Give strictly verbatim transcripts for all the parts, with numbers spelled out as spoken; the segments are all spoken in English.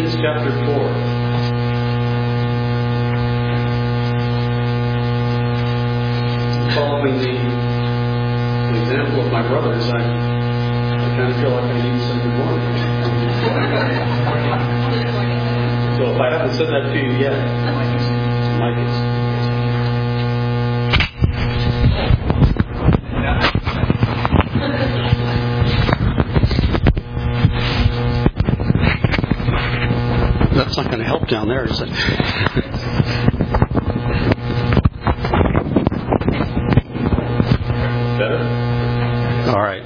Ephesians chapter four. Following the, the example of my brothers, I, I kind of feel like I need to say good morning. So if I haven't said that to you yet, Mike is. That's not going to help down there, is it? Better? All right.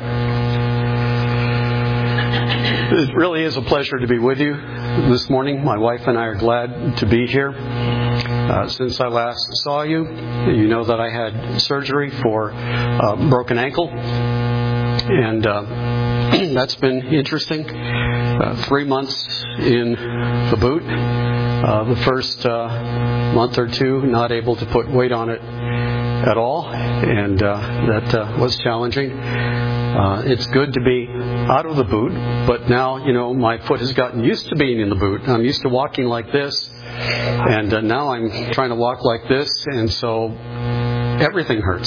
It really is a pleasure to be with you this morning. My wife and I are glad to be here. Uh, since I last saw you, you know that I had surgery for a broken ankle. And uh, that's been interesting. Uh, three months in the boot. Uh, the first uh, month or two, not able to put weight on it at all. And uh, that uh, was challenging. Uh, it's good to be out of the boot, but now, you know, my foot has gotten used to being in the boot. I'm used to walking like this, and uh, now I'm trying to walk like this, and so everything hurts.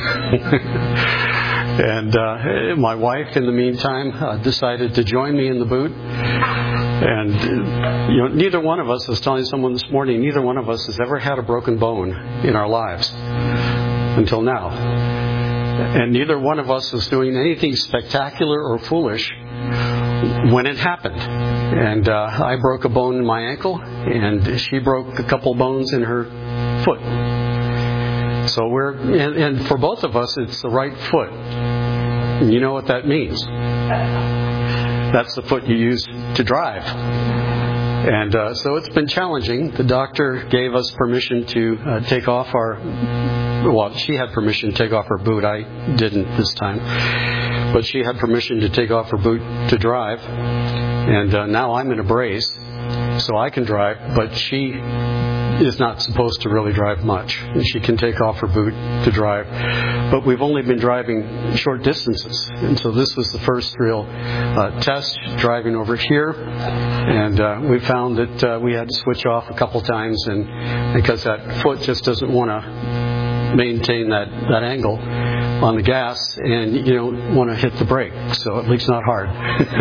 And uh, my wife, in the meantime, uh, decided to join me in the boot. And, you know, neither one of us, I was telling someone this morning, neither one of us has ever had a broken bone in our lives until now. And neither one of us was doing anything spectacular or foolish when it happened. And uh, I broke a bone in my ankle, and she broke a couple bones in her foot. So we're, and, and for both of us, it's the right foot. You know what that means. That's the foot you use to drive. And uh, so it's been challenging. The doctor gave us permission to uh, take off our, well, she had permission to take off her boot. I didn't this time. But she had permission to take off her boot to drive. And uh, now I'm in a brace, so I can drive, but she is not supposed to really drive much. She can take off her boot to drive. But we've only been driving short distances. And so this was the first real uh, test, driving over here. And uh, we found that uh, we had to switch off a couple times, and because that foot just doesn't want to maintain that, that angle on the gas, and you don't want to hit the brake, so at least not hard.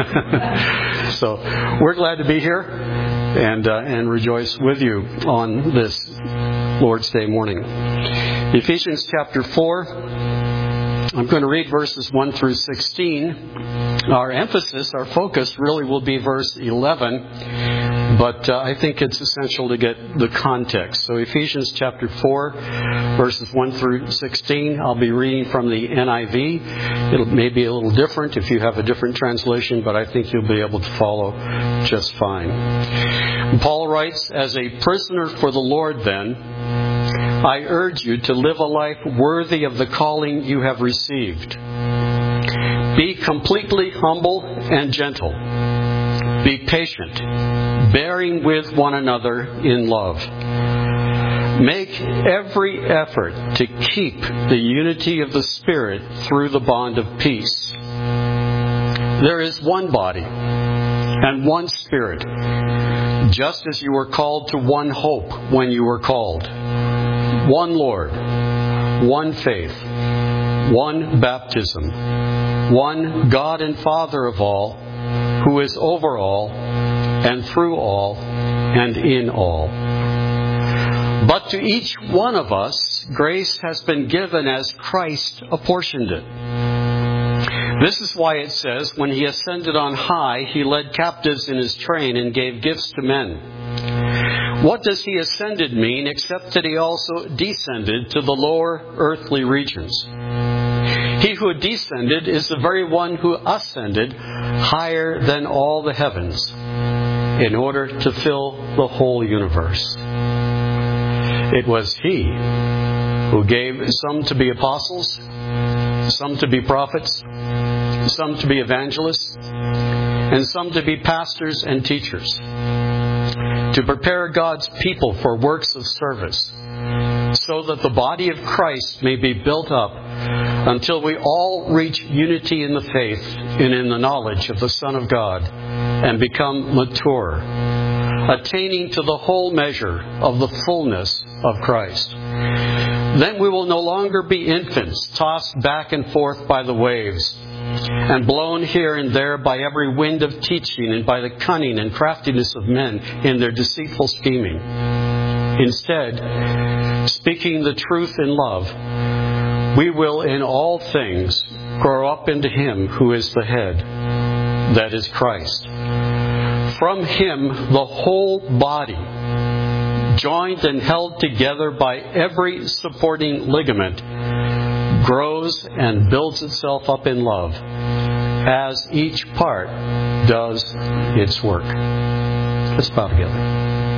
So we're glad to be here and uh, and rejoice with you on this Lord's Day morning. Ephesians chapter four. I'm going to read verses one through sixteen. Our emphasis, our focus really will be verse eleven, but uh, I think it's essential to get the context. So Ephesians chapter four, verses one through sixteen, I'll be reading from the N I V. It may be a little different if you have a different translation, but I think you'll be able to follow just fine. Paul writes, "As a prisoner for the Lord, then, I urge you to live a life worthy of the calling you have received. Be completely humble and gentle. Be patient, bearing with one another in love. Make every effort to keep the unity of the Spirit through the bond of peace. There is one body and one Spirit, just as you were called to one hope when you were called. One Lord, one faith, one baptism, one God and Father of all, who is over all, and through all, and in all. But to each one of us, grace has been given as Christ apportioned it. This is why it says, when he ascended on high, he led captives in his train and gave gifts to men. What does he ascended mean except that he also descended to the lower earthly regions? He who descended is the very one who ascended higher than all the heavens in order to fill the whole universe. It was he who gave some to be apostles, some to be prophets, some to be evangelists, and some to be pastors and teachers, to prepare God's people for works of service, so that the body of Christ may be built up until we all reach unity in the faith and in the knowledge of the Son of God and become mature, attaining to the whole measure of the fullness of Christ. Then we will no longer be infants, tossed back and forth by the waves, and blown here and there by every wind of teaching and by the cunning and craftiness of men in their deceitful scheming. Instead, speaking the truth in love, we will in all things grow up into Him who is the head, that is Christ. From Him the whole body, joined and held together by every supporting ligament, grows and builds itself up in love, as each part does its work. Let's bow together.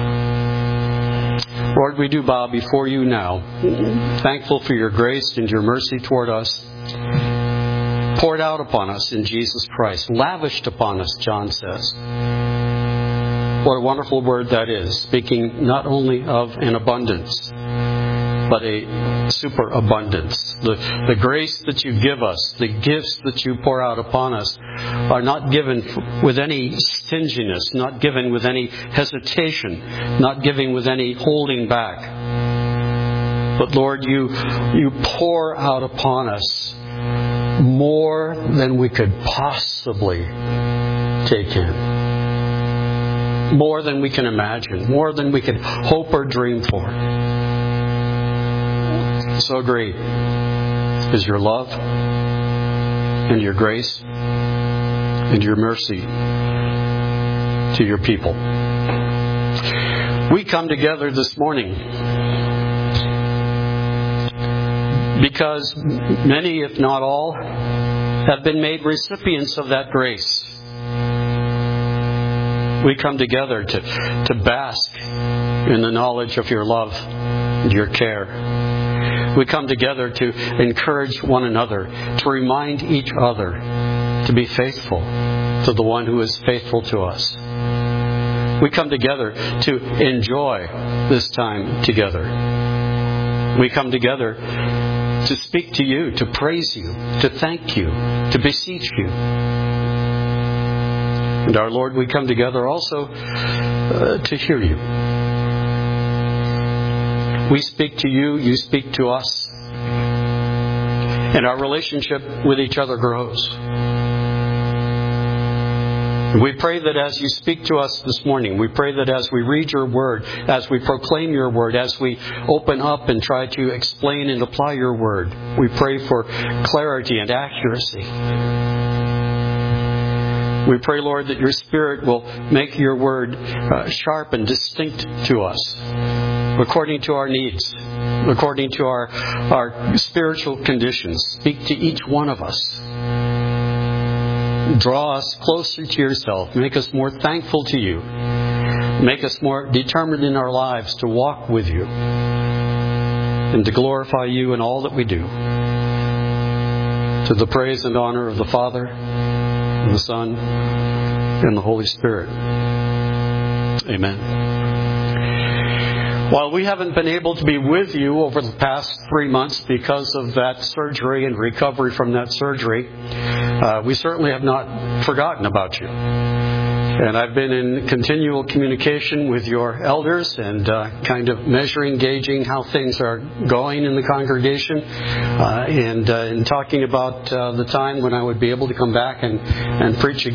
Lord, we do bow before You now, thankful for Your grace and Your mercy toward us, poured out upon us in Jesus Christ, lavished upon us, John says. What a wonderful word that is, speaking not only of an abundance, but a superabundance. The, the grace that You give us, the gifts that You pour out upon us, are not given with any stinginess, not given with any hesitation, not given with any holding back. But Lord, You, you pour out upon us more than we could possibly take in. More than we can imagine, more than we could hope or dream for. So great is Your love and Your grace and Your mercy to Your people. We come together this morning because many, if not all, have been made recipients of that grace. We come together to, to bask in the knowledge of Your love and Your care. We come together to encourage one another, to remind each other to be faithful to the One who is faithful to us. We come together to enjoy this time together. We come together to speak to You, to praise You, to thank You, to beseech You. And our Lord, we come together also uh, to hear You. We speak to You, You speak to us, and our relationship with each other grows. We pray that as You speak to us this morning, we pray that as we read Your Word, as we proclaim Your Word, as we open up and try to explain and apply Your Word, we pray for clarity and accuracy. We pray, Lord, that Your Spirit will make Your Word uh, sharp and distinct to us, according to our needs, according to our, our spiritual conditions. Speak to each one of us. Draw us closer to Yourself. Make us more thankful to You. Make us more determined in our lives to walk with You and to glorify You in all that we do. To the praise and honor of the Father, and the Son, and the Holy Spirit. Amen. While we haven't been able to be with you over the past three months because of that surgery and recovery from that surgery, uh, we certainly have not forgotten about you. And I've been in continual communication with your elders and uh, kind of measuring, gauging how things are going in the congregation, uh, and, uh, and talking about uh, the time when I would be able to come back and, and preach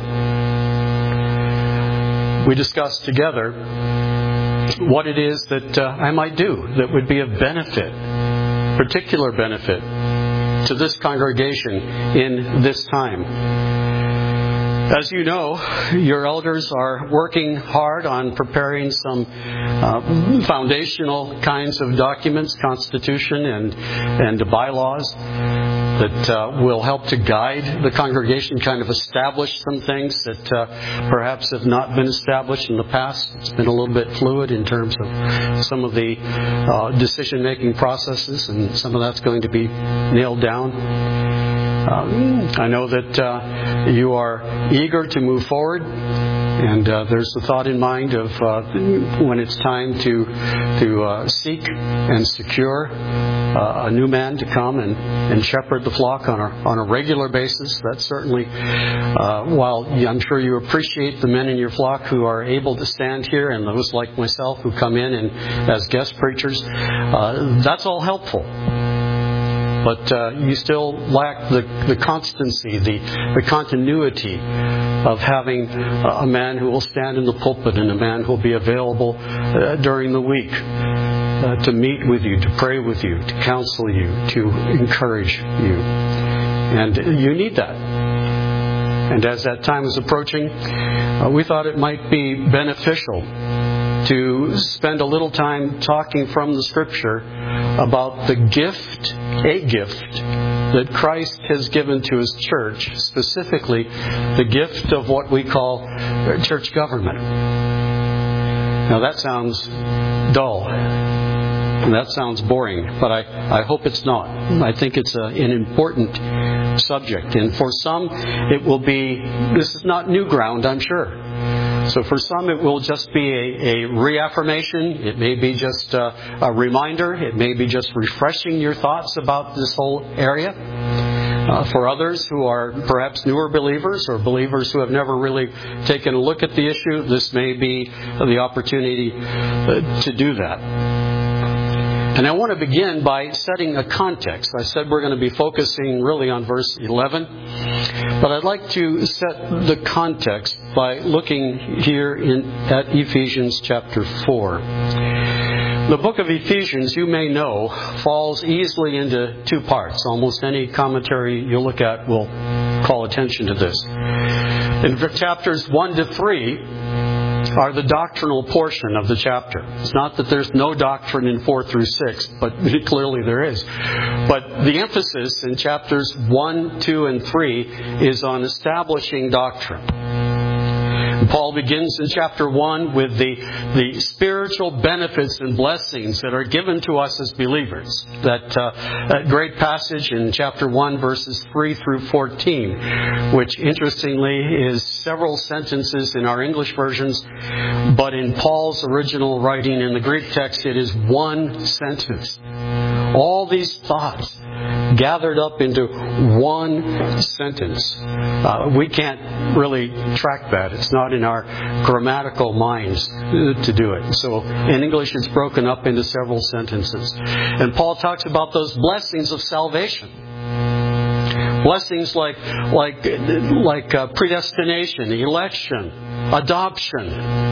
again. We discussed together what it is that uh, I might do that would be of benefit, particular benefit, to this congregation in this time. As you know, your elders are working hard on preparing some uh, foundational kinds of documents, constitution and and bylaws that uh, will help to guide the congregation, kind of establish some things that uh, perhaps have not been established in the past. It's been a little bit fluid in terms of some of the uh, decision-making processes, and some of that's going to be nailed down. Um, I know that uh, you are eager to move forward. And uh, there's the thought in mind of uh, when it's time to to uh, seek and secure uh, a new man to come and, and shepherd the flock on a on a regular basis. That's certainly, uh, while I'm sure you appreciate the men in your flock who are able to stand here, and those like myself who come in and as guest preachers, uh, that's all helpful. But uh, you still lack the, the constancy, the, the continuity of having a man who will stand in the pulpit and a man who will be available uh, during the week uh, to meet with you, to pray with you, to counsel you, to encourage you. And you need that. And as that time is approaching, uh, we thought it might be beneficial to spend a little time talking from the Scripture about the gift, a gift, that Christ has given to His church, specifically the gift of what we call church government. Now that sounds dull. And that sounds boring, but I, I hope it's not. I think it's a, an important subject. And for some, it will be, this is not new ground, I'm sure. So for some, it will just be a, a reaffirmation. It may be just a, a reminder. It may be just refreshing your thoughts about this whole area. Uh, for others who are perhaps newer believers or believers who have never really taken a look at the issue, this may be the opportunity uh, to do that. And I want to begin by setting a context. I said we're going to be focusing really on verse eleven. But I'd like to set the context by looking here in, at Ephesians chapter four. The book of Ephesians, you may know, falls easily into two parts. Almost any commentary you look at will call attention to this. In chapters one to three are the doctrinal portion of the chapter. It's not that there's no doctrine in four through six, but clearly there is. But the emphasis in chapters one, two, and three is on establishing doctrine. Paul begins in chapter one with the, the spiritual benefits and blessings that are given to us as believers. That, uh, that great passage in chapter one, verses three through fourteen, which interestingly is several sentences in our English versions, but in Paul's original writing in the Greek text, it is one sentence. All these thoughts gathered up into one sentence. Uh, we can't really track that. It's not in our grammatical minds to do it. So in English it's broken up into several sentences. And Paul talks about those blessings of salvation. Blessings like like like uh, predestination, election, adoption,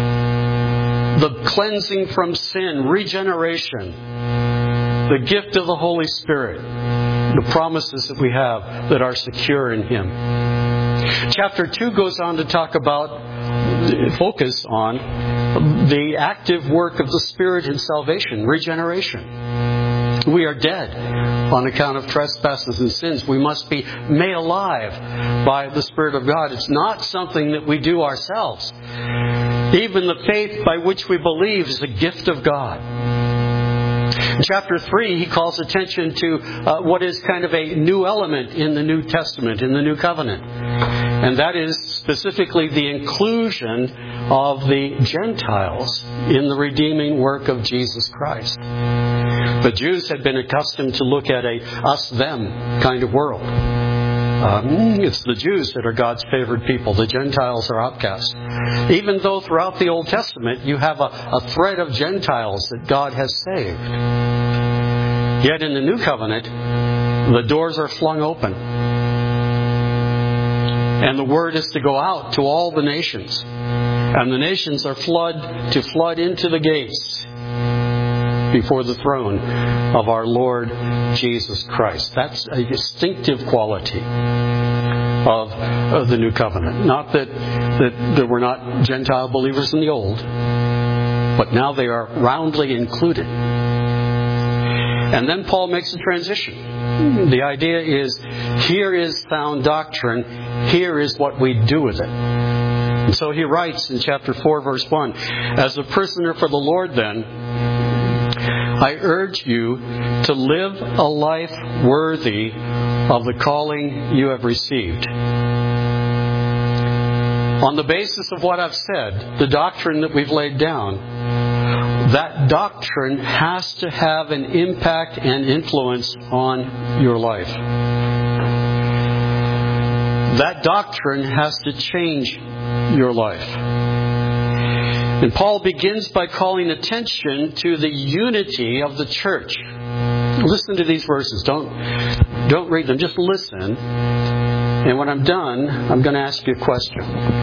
the cleansing from sin, regeneration, the gift of the Holy Spirit, the promises that we have that are secure in Him. Chapter two goes on to talk about, focus on the active work of the Spirit in salvation, regeneration. We are dead on account of trespasses and sins. We must be made alive by the Spirit of God. It's not something that we do ourselves. Even the faith by which we believe is a gift of God. In chapter three, he calls attention to uh, what is kind of a new element in the New Testament, in the New Covenant. And that is specifically the inclusion of the Gentiles in the redeeming work of Jesus Christ. The Jews had been accustomed to look at a us-them kind of world. Um, it's the Jews that are God's favored people. The Gentiles are outcasts. Even though throughout the Old Testament you have a, a thread of Gentiles that God has saved. Yet in the New Covenant, the doors are flung open. And the word is to go out to all the nations. And the nations are flood to flood into the gates before the throne of our Lord Jesus Christ. That's a distinctive quality of, of the New Covenant. Not that, that there were not Gentile believers in the Old, but now they are roundly included. And then Paul makes a transition. The idea is, here is sound doctrine, here is what we do with it. And so he writes in chapter four, verse one, "As a prisoner for the Lord then, I urge you to live a life worthy of the calling you have received." on the basis of what I've said, the doctrine that we've laid down, that doctrine has to have an impact and influence on your life. That doctrine has to change your life. And Paul begins by calling attention to the unity of the church. Listen to these verses. Don't, don't read them. Just listen. And when I'm done, I'm going to ask you a question.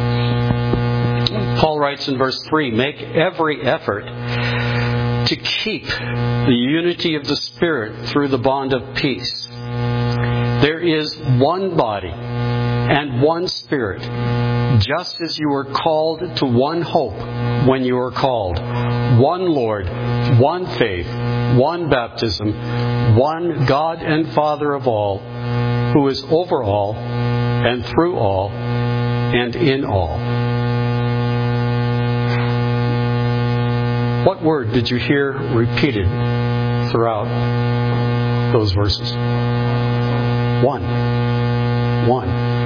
Paul writes in verse three, make every effort to keep the unity of the Spirit through the bond of peace. There is one body and one Spirit, just as you were called to one hope when you were called. One Lord, one faith, one baptism, one God and Father of all, who is over all and through all and in all. What word did you hear repeated throughout those verses? One. One.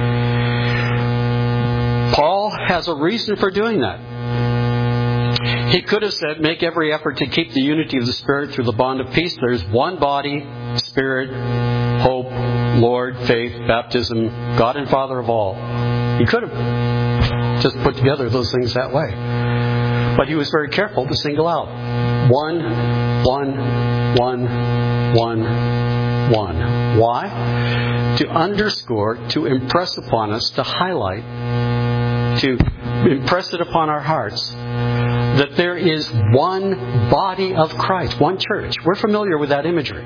Paul has a reason for doing that. He could have said, make every effort to keep the unity of the Spirit through the bond of peace. There's one body, Spirit, hope, Lord, faith, baptism, God and Father of all. He could have just put together those things that way. But he was very careful to single out one, one, one, one, one. Why? To underscore, to impress upon us, to highlight, to impress it upon our hearts that there is one body of Christ, one church. We're familiar with that imagery.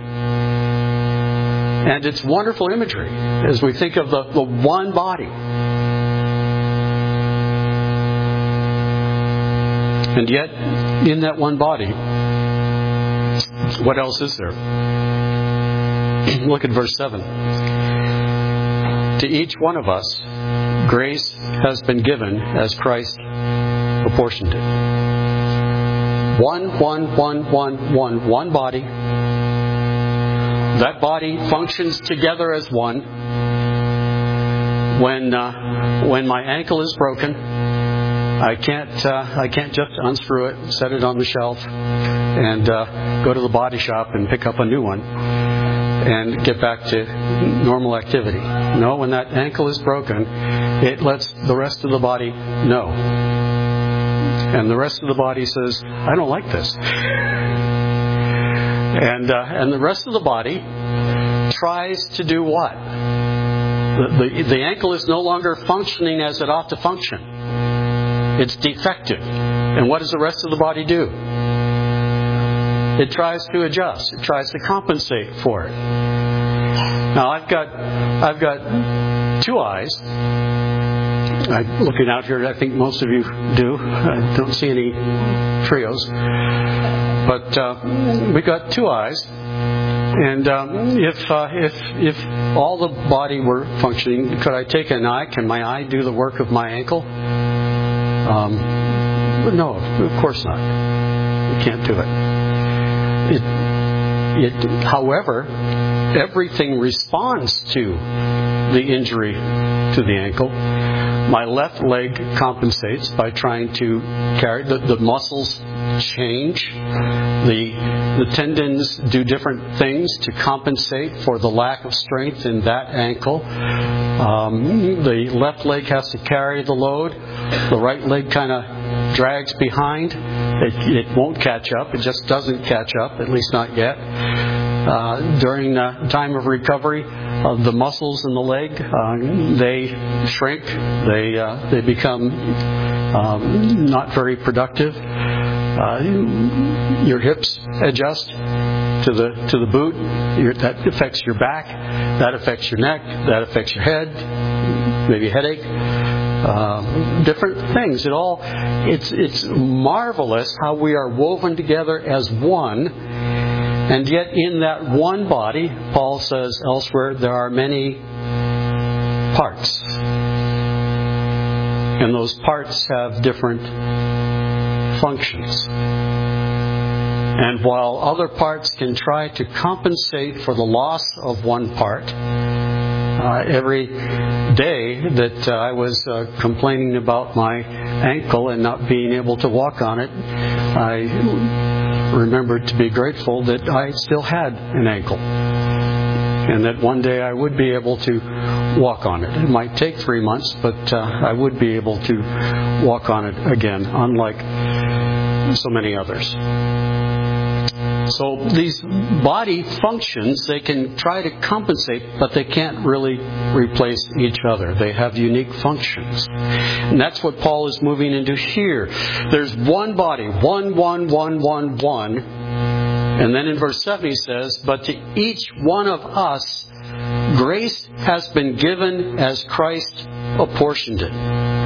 And it's wonderful imagery as we think of the, the one body. And yet, in that one body, what else is there? Look at verse seven. To each one of us, grace has been given as Christ apportioned it. One, one, one, one, one, one body. That body functions together as one. When uh, when my ankle is broken, I can't uh, I can't just unscrew it, set it on the shelf, and uh, go to the body shop and pick up a new one and get back to normal activity. No, when that ankle is broken, it lets the rest of the body know. And the rest of the body says, I don't like this. And uh, and the rest of the body tries to do what? The, the, the ankle is no longer functioning as it ought to function. It's defective. And what does the rest of the body do? It tries to adjust. It tries to compensate for it. Now I've got I've got two eyes. I'm looking out here, I think most of you do. I don't see any trios. But uh, we've got two eyes. And um, if uh, if if all the body were functioning, could I take an eye? Can my eye do the work of my ankle? Um, no, of course not. We can't do it. It, it, however, everything responds to the injury to the ankle. My left leg compensates by trying to carry. The, the muscles change. The, the tendons do different things to compensate for the lack of strength in that ankle. Um, the left leg has to carry the load. The right leg kind of drags behind. It, it won't catch up. It just doesn't catch up, at least not yet. Uh, during the time of recovery, uh, the muscles in the leg, uh, they shrink. They uh, they become um, not very productive. Uh, your hips adjust to the to the boot. Your, that affects your back. That affects your neck. That affects your head. Maybe a headache. Uh, different things. It all it's it's marvelous how we are woven together as one. And yet in that one body, Paul says elsewhere, there are many parts. And those parts have different functions. And while other parts can try to compensate for the loss of one part, uh, every day that uh, I was uh, complaining about my ankle and not being able to walk on it, I remembered to be grateful that I still had an ankle, and that one day I would be able to walk on it. It might take three months, but uh, I would be able to walk on it again, unlike so many others. So these body functions, they can try to compensate, but they can't really replace each other. They have unique functions. And that's what Paul is moving into here. There's one body, one, one, one, one, one. And then in verse seven he says, but to each one of us, grace has been given as Christ apportioned it.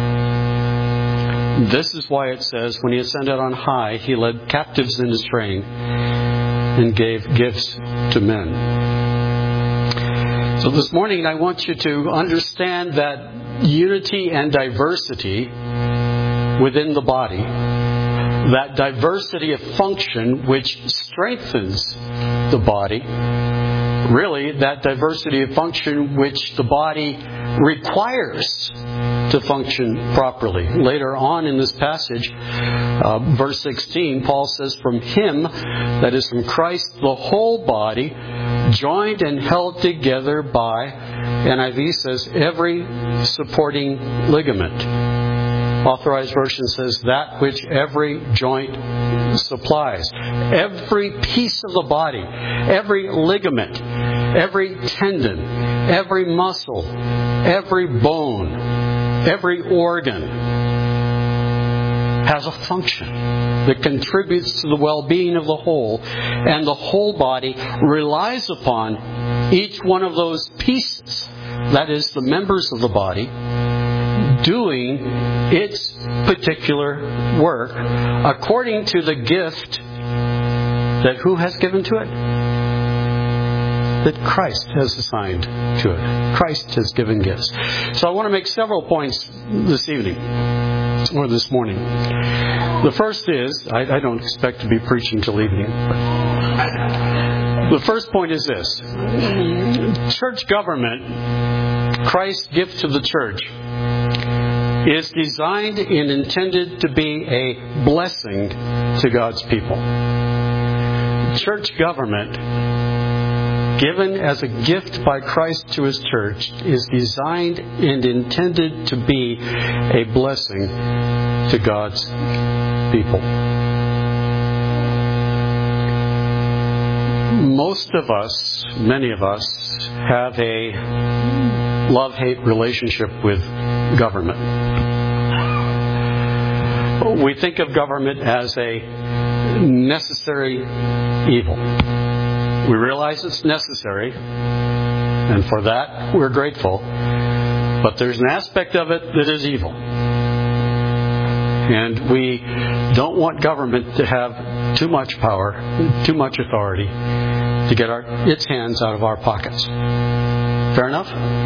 This is why it says, when he ascended on high, he led captives in his train and gave gifts to men. So this morning I want you to understand that unity and diversity within the body, that diversity of function which strengthens the body, really that diversity of function which the body requires to function properly. Later on in this passage, uh, verse sixteen, Paul says, from him, that is from Christ, the whole body, joined and held together by, N I V says, every supporting ligament. Authorized Version says, that which every joint supplies. Every piece of the body, every ligament, every tendon, every muscle, every bone, every organ has a function that contributes to the well-being of the whole, and the whole body relies upon each one of those pieces, that is, the members of the body, doing its particular work according to the gift that who has given to it? That Christ has assigned to it. Christ has given gifts. So I want to make several points this evening, or this morning. The first is, I, I don't expect to be preaching till evening, but the first point is this. Church government, Christ's gift to the church, is designed and intended to be a blessing to God's people. Church government, given as a gift by Christ to His church, is designed and intended to be a blessing to God's people. Most of us, many of us, have a love-hate relationship with government. We think of government as a necessary evil. We realize it's necessary, and for that we're grateful. But there's an aspect of it that is evil. And we don't want government to have too much power, too much authority, to get our, its hands out of our pockets. Fair enough?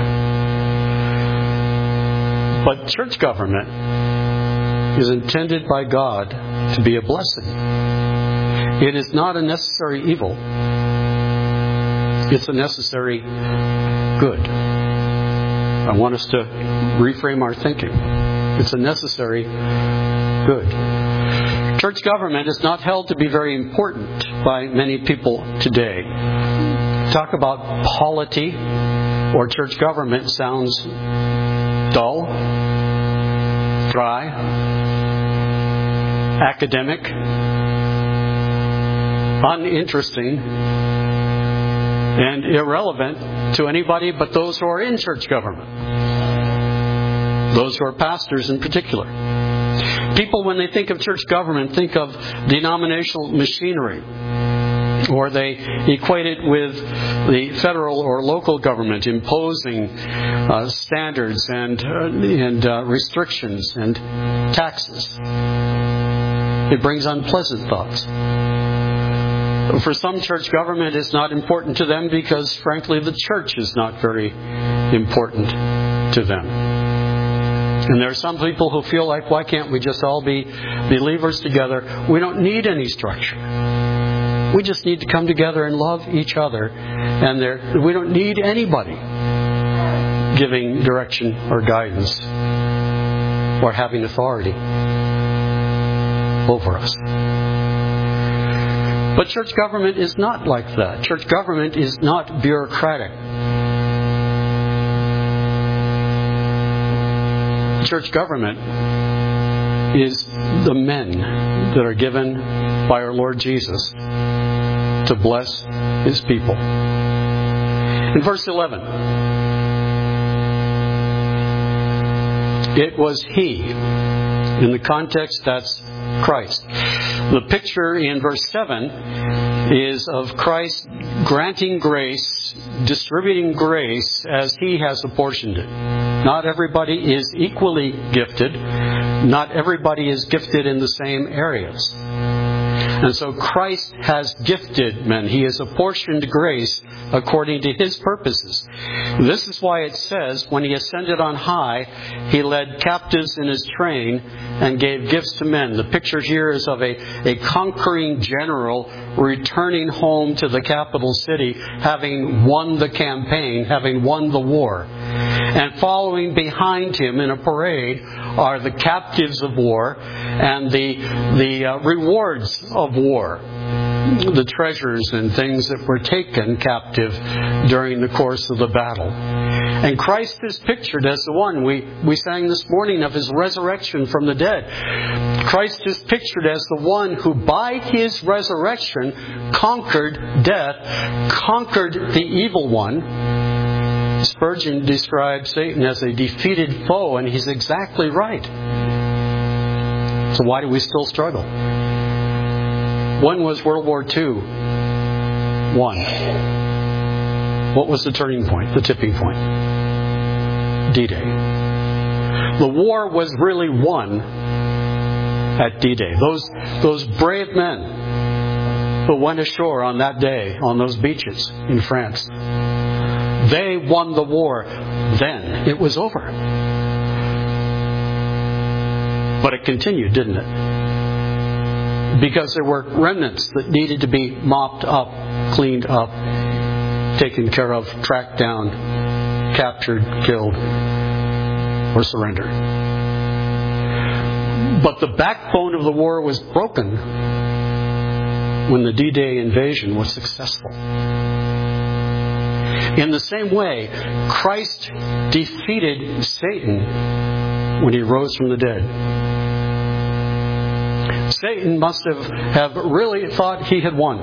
But church government is intended by God to be a blessing. It is not a necessary evil. It's a necessary good. I want us to reframe our thinking. It's a necessary good. Church government is not held to be very important by many people today. Talk about polity or church government sounds dull, dry, academic, uninteresting, and irrelevant to anybody but those who are in church government. Those who are pastors in particular. People, when they think of church government, think of denominational machinery. Or they equate it with the federal or local government imposing uh, standards and, uh, and uh, restrictions and taxes. It brings unpleasant thoughts. For some, church government is not important to them because, frankly, the church is not very important to them. And there are some people who feel like, why can't we just all be believers together? We don't need any structure. We just need to come together and love each other. And there, we don't need anybody giving direction or guidance or having authority over us. But church government is not like that. Church government is not bureaucratic. Church government is the men that are given by our Lord Jesus to bless His people. In verse eleven, it was He. In the context, that's Christ. The picture in verse seven is of Christ granting grace, distributing grace as He has apportioned it. Not everybody is equally gifted. Not everybody is gifted in the same areas. And so Christ has gifted men. He has apportioned grace according to His purposes. This is why it says, when He ascended on high, He led captives in His train and gave gifts to men. The picture here is of a, a conquering general returning home to the capital city, having won the campaign, having won the war. And following behind him in a parade are the captives of war and the, the uh, rewards of war. The treasures and things that were taken captive during the course of the battle. And Christ is pictured as the one, we, we sang this morning of His resurrection from the dead. Christ is pictured as the one who by His resurrection conquered death, conquered the evil one. Spurgeon described Satan as a defeated foe, and he's exactly right. So why do we still struggle? When was World War Two won? What was the turning point, the tipping point? D-Day. The war was really won at D-Day. Those, those brave men who went ashore on that day on those beaches in France, they won the war. Then it was over. But it continued, didn't it? Because there were remnants that needed to be mopped up, cleaned up, taken care of, tracked down, captured, killed, or surrendered. But the backbone of the war was broken when the D-Day invasion was successful. In the same way, Christ defeated Satan when He rose from the dead. Satan must have, have really thought he had won.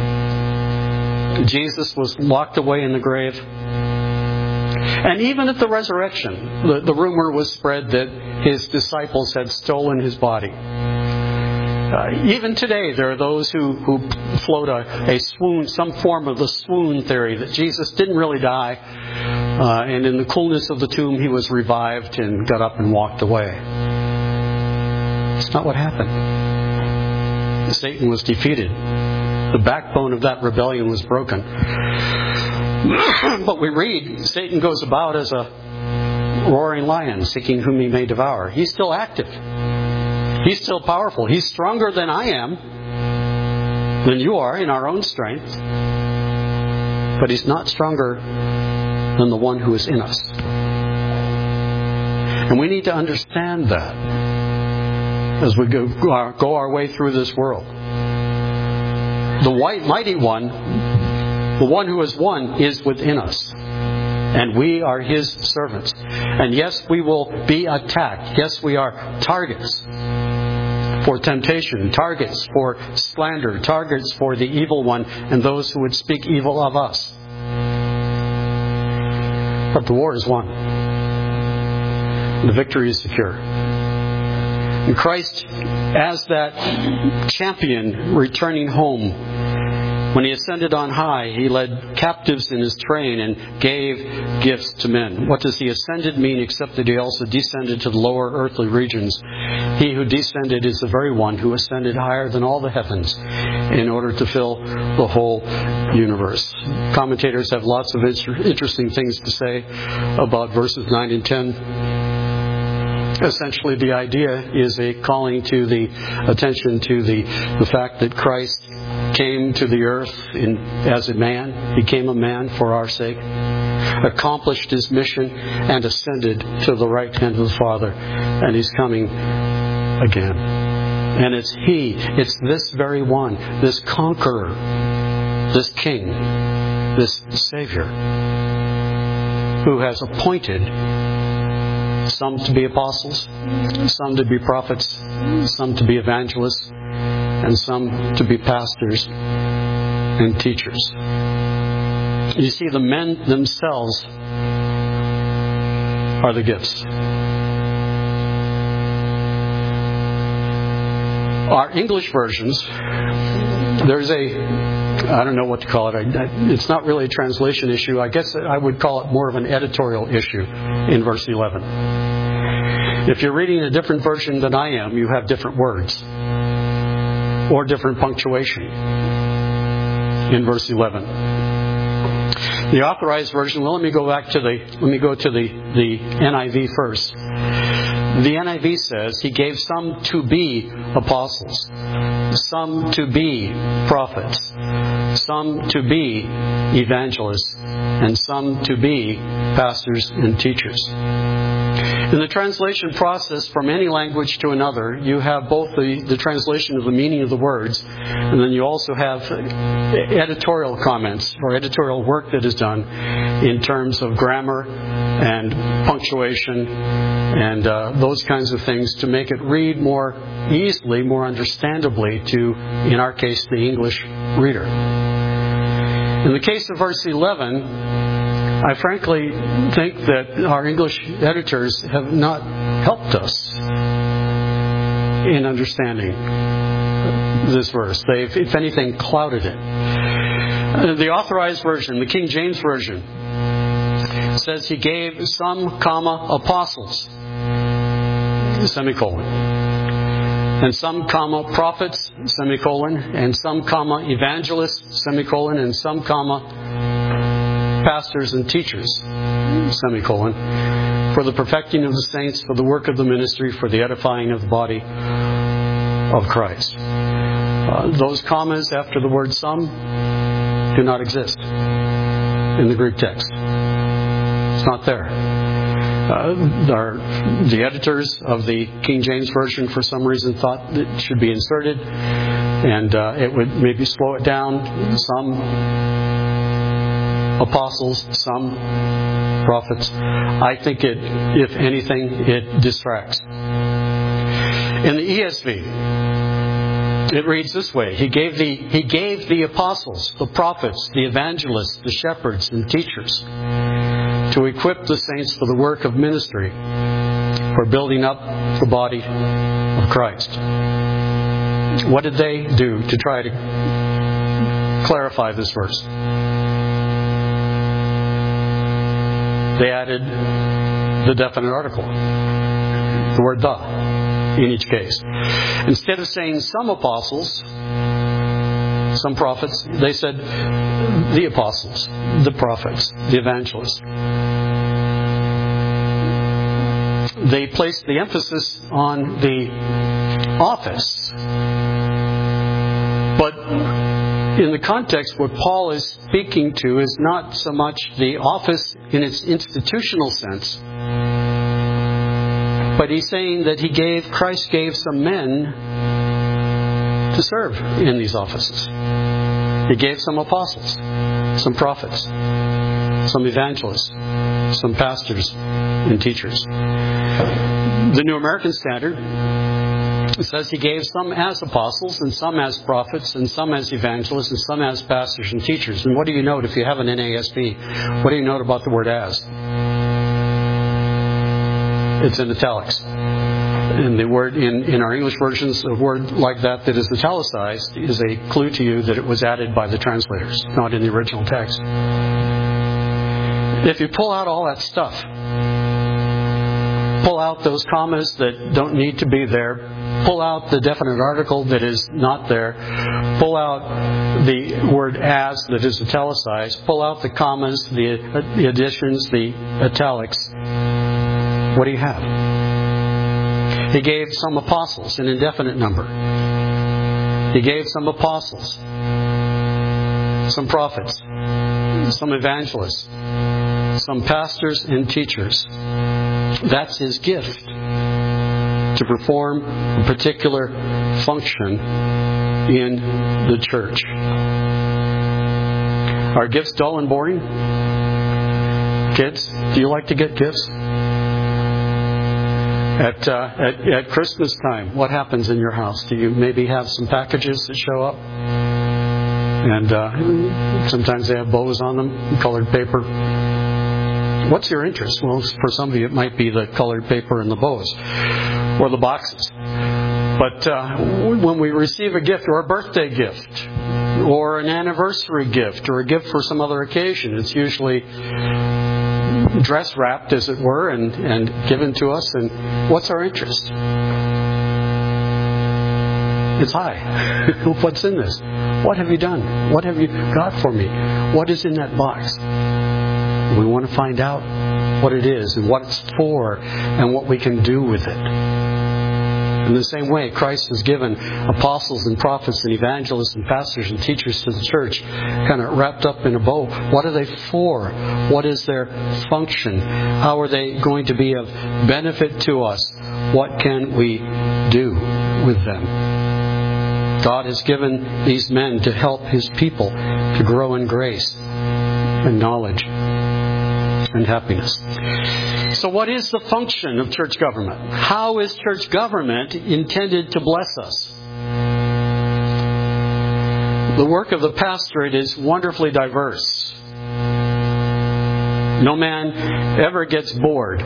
Jesus was locked away in the grave. And even at the resurrection, the, the rumor was spread that His disciples had stolen His body. Uh, even today, there are those who, who float a, a swoon, some form of the swoon theory, that Jesus didn't really die, uh, and in the coolness of the tomb, He was revived and got up and walked away. It's not what happened. Satan was defeated. The backbone of that rebellion was broken. But we read, Satan goes about as a roaring lion, seeking whom he may devour. He's still active. He's still powerful. He's stronger than I am, than you are in our own strength. But He's not stronger than the one who is in us. And we need to understand that as we go, go, our, go our way through this world. The white mighty one, the one who has won, is within us. And we are His servants. And yes, we will be attacked. Yes, we are targets for temptation, targets for slander, targets for the evil one and those who would speak evil of us. But the war is won. The victory is secure. And Christ, as that champion returning home, when He ascended on high, He led captives in His train and gave gifts to men. What does He ascended mean except that He also descended to the lower earthly regions? He who descended is the very one who ascended higher than all the heavens in order to fill the whole universe. Commentators have lots of interesting things to say about verses nine and ten. Essentially, the idea is a calling to the attention to the, the fact that Christ came to the earth in, as a man, became a man for our sake. accomplished His mission, and ascended to the right hand of the Father. And He's coming again. And it's He, it's this very one, this conqueror, this King, this Savior, who has appointed some to be apostles, some to be prophets, some to be evangelists, and some to be pastors and teachers. You see, the men themselves are the gifts. Our English versions, there's a, I don't know what to call it. I, I, it's not really a translation issue. I guess I would call it more of an editorial issue in verse eleven. If you're reading a different version than I am, you have different words or different punctuation in verse eleven. The Authorized Version, well, let me go back to the, let me go to the, the N I V first. The N I V says, He gave some to be apostles, some to be prophets, some to be evangelists, and some to be pastors and teachers. In the translation process from any language to another, you have both the, the translation of the meaning of the words, and then you also have editorial comments or editorial work that is done in terms of grammar and punctuation and uh, those kinds of things to make it read more easily, more understandably to, in our case, the English reader. In the case of verse eleven, I frankly think that our English editors have not helped us in understanding this verse. They've, if anything, clouded it. The Authorized Version, the King James Version, says He gave some, comma, apostles, semicolon, and some, comma, prophets, semicolon, and some, comma, evangelists, semicolon, and some, comma, pastors and teachers, semicolon, for the perfecting of the saints, for the work of the ministry, for the edifying of the body of Christ. Uh, those commas after the word some do not exist in the Greek text. It's not there. Uh, our, the editors of the King James Version, for some reason, thought that it should be inserted, and uh, it would maybe slow it down. Some apostles, some prophets. I think it, if anything, it distracts. In the E S V, it reads this way: He gave the He gave the apostles, the prophets, the evangelists, the shepherds, and teachers to equip the saints for the work of ministry, for building up the body of Christ. What did they do to try to clarify this verse? They added the definite article, the word the, in each case. Instead of saying some apostles, some prophets, they said the apostles, the prophets, the evangelists. They placed the emphasis on the office. But in the context, what Paul is speaking to is not so much the office in its institutional sense, but he's saying that he gave, Christ gave some men to serve in these offices. He gave some apostles, some prophets, some evangelists, some pastors and teachers. The New American Standard, it says He gave some as apostles, and some as prophets, and some as evangelists, and some as pastors and teachers. And what do you note if you have an N A S B? What do you note about the word as? It's in italics. And the word in, in our English versions, a word like that that is italicized is a clue to you that it was added by the translators, not in the original text. If you pull out all that stuff, pull out those commas that don't need to be there, pull out the definite article that is not there, pull out the word as that is italicized, pull out the commas, the, the additions, the italics, what do you have? He gave some apostles, an indefinite number. He gave some apostles, some prophets, some evangelists, some pastors and teachers. That's His gift, to perform a particular function in the church. Are gifts dull and boring? Kids, do you like to get gifts? At, uh, at, at Christmas time, what happens in your house? Do you maybe have some packages that show up? And uh, sometimes they have bows on them, colored paper. What's your interest? Well, for some of you, it might be the colored paper and the bows, or the boxes. But uh, when we receive a gift, or a birthday gift, or an anniversary gift, or a gift for some other occasion, it's usually dress wrapped, as it were, and, and given to us. And what's our interest? It's high. What's in this? What have you done? What have you got for me? What is in that box? We want to find out what it is and what it's for and what we can do with it. In the same way, Christ has given apostles and prophets and evangelists and pastors and teachers to the church, kind of wrapped up in a bow. What are they for? What is their function? How are they going to be of benefit to us? What can we do with them? God has given these men to help His people to grow in grace and knowledge and happiness. So what is the function of church government? How is church government intended to bless us? The work of the pastorate is wonderfully diverse. No man ever gets bored